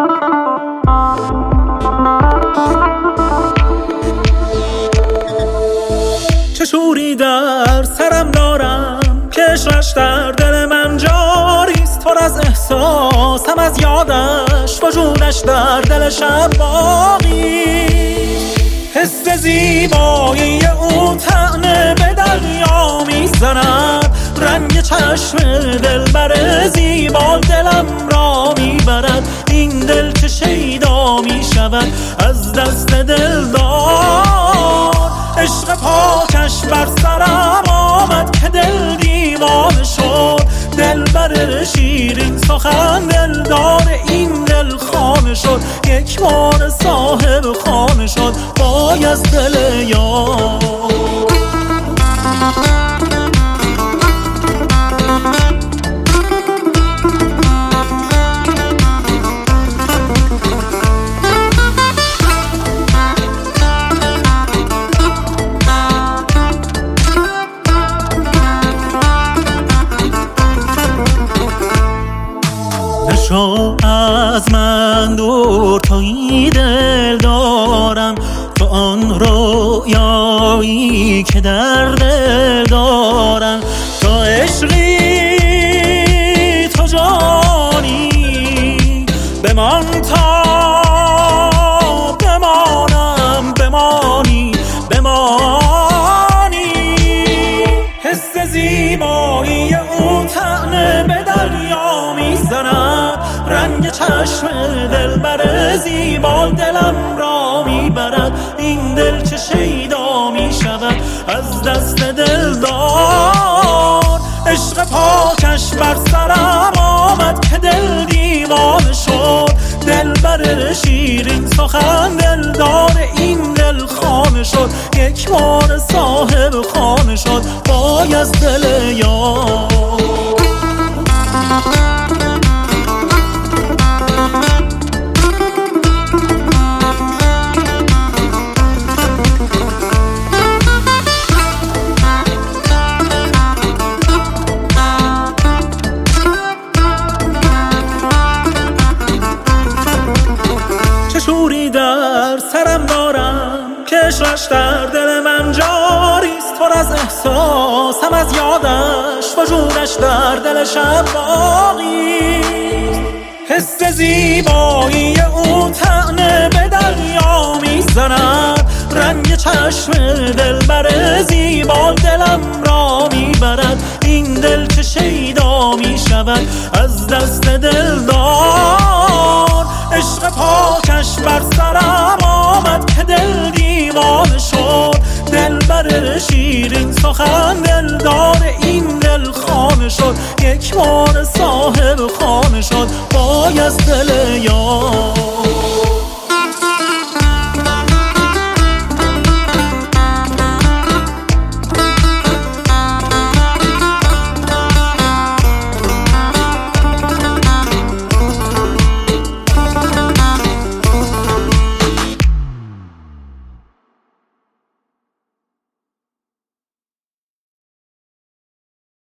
چه شوری در سرم دارم که عشقش در دل من جاریست، پر از احساسم از یادش، وجودش در دل شب باقی. حس زیبایی او طعنه به دریا میزند، رنگ چشم دلبر زیبا دلم را میبرد. این دل که شیدا میشود از دست دلدار، عشق پاکش بر سرم آمد که دل دیوانه شد. دلبر شیرین سخن دلدار این دل خانه شد، یک بار صاحب خانه شد باید دل یار. نشو از من دور تویی دل دارم، تو آن رویایی که در دل دارم. تو عشقی تو جانی بمان تا بمانم، بمانی بمانی. حس زیبایی او طعنه به دریا میزند، رنگ چشم دلبر زیبا دلم را میبرد. این دل چه شیدا میشود از دست دلدار، عشق پاکش بر سرم آمد که دل دیوانه شد. دلبر شیرین سخن دلدار این دل خانه شد، یک بار صاحب خانه شد باید دل یار. شوری در سرم دارم که عشقش در دل من جاریست، پر از احساسم از یادش، وجودش در دل شب باقیست. حس زیبایی او طعنه به دریا میزند، رنگ چشم دلبر زیبا دلم را میبرد. این دل چه شیدا میشود از دست دلدار، عشق پاکش بر سرم آمد که دل دیوانه شد. دلبر شیرین سخن دلدار این دل خانه شد، یک بار صاحب خانه شد باید دل یار.